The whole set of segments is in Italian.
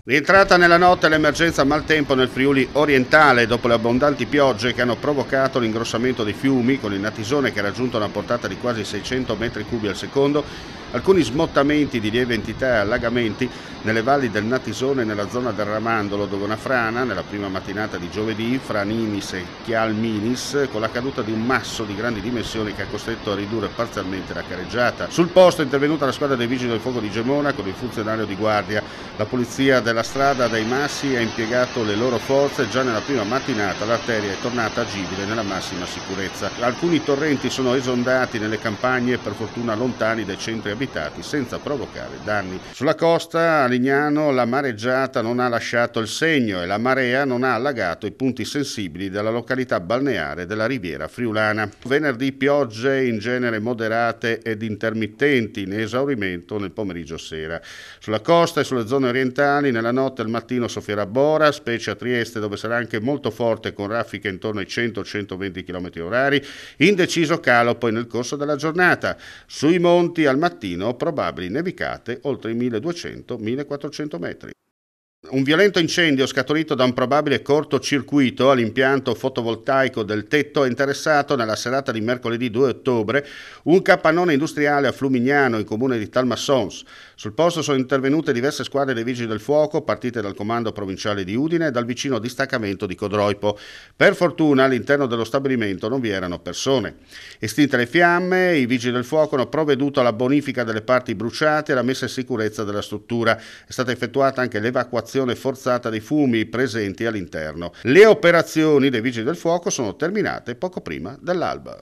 Rientrata nella notte l'emergenza maltempo nel Friuli orientale dopo le abbondanti piogge che hanno provocato l'ingrossamento dei fiumi con il Natisone che ha raggiunto una portata di quasi 600 metri cubi al secondo, alcuni smottamenti di lieve entità e allagamenti nelle valli del Natisone e nella zona del Ramandolo dove una frana nella prima mattinata di giovedì fra Ninis e Chialminis con la caduta di un masso di grandi dimensioni che ha costretto a ridurre parzialmente la careggiata. Sul posto è intervenuta la squadra dei Vigili del Fuoco di Gemona con il funzionario di guardia. La polizia della strada dei Massi ha impiegato le loro forze e già nella prima mattinata l'arteria è tornata agibile nella massima sicurezza. Alcuni torrenti sono esondati nelle campagne, per fortuna lontani dai centri abitati, senza provocare danni. Sulla costa a Lignano la mareggiata non ha lasciato il segno e la marea non ha allagato i punti sensibili della località balneare della Riviera Friulana. Venerdì piogge in genere moderate ed intermittenti in esaurimento nel pomeriggio sera. Sulla costa e sulle zone orientali nella notte e al mattino soffierà Bora, specie a Trieste dove sarà anche molto forte con raffiche intorno ai 100-120 km/h, indeciso calo poi nel corso della giornata. Sui monti al mattino probabili nevicate oltre i 1200-1400 metri. Un violento incendio scaturito da un probabile cortocircuito all'impianto fotovoltaico del tetto ha interessato nella serata di mercoledì 2 ottobre un capannone industriale a Flumignano, in comune di Talmassons. Sul posto sono intervenute diverse squadre dei Vigili del Fuoco, partite dal comando provinciale di Udine e dal vicino distaccamento di Codroipo. Per fortuna all'interno dello stabilimento non vi erano persone. Estinte le fiamme, i Vigili del Fuoco hanno provveduto alla bonifica delle parti bruciate e alla messa in sicurezza della struttura. È stata effettuata anche l'evacuazione forzata dei fumi presenti all'interno. Le operazioni dei Vigili del Fuoco sono terminate poco prima dell'alba.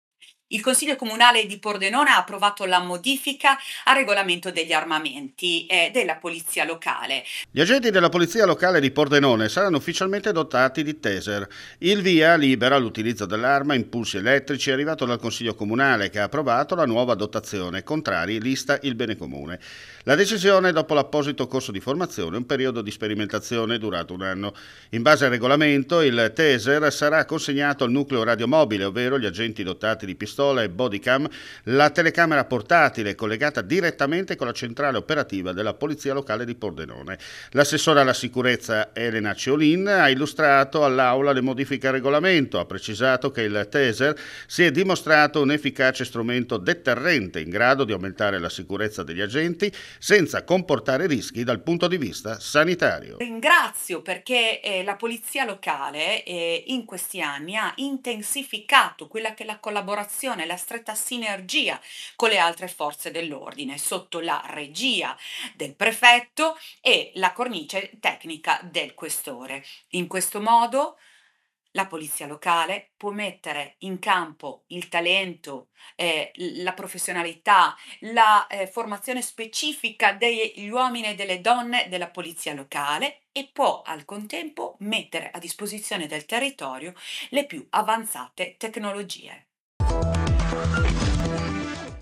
Il Consiglio Comunale di Pordenone ha approvato la modifica al regolamento degli armamenti della Polizia Locale. Gli agenti della Polizia Locale di Pordenone saranno ufficialmente dotati di taser. Il via libera l'utilizzo dell'arma a impulsi elettrici è arrivato dal Consiglio Comunale che ha approvato la nuova dotazione. Contrari lista il bene comune. La decisione dopo l'apposito corso di formazione, un periodo di sperimentazione durato un anno. In base al regolamento, il taser sarà consegnato al nucleo radiomobile, ovvero gli agenti dotati di pistola e bodycam, la telecamera portatile collegata direttamente con la centrale operativa della Polizia Locale di Pordenone. L'assessore alla sicurezza Elena Ciolin ha illustrato all'Aula le modifiche al regolamento, ha precisato che il taser si è dimostrato un efficace strumento deterrente in grado di aumentare la sicurezza degli agenti senza comportare rischi dal punto di vista sanitario. Ringrazio perché la Polizia Locale in questi anni ha intensificato quella che è la collaborazione, la stretta sinergia con le altre forze dell'ordine sotto la regia del prefetto e la cornice tecnica del questore. In questo modo la Polizia Locale può mettere in campo il talento, la professionalità, la formazione specifica degli uomini e delle donne della Polizia Locale e può al contempo mettere a disposizione del territorio le più avanzate tecnologie.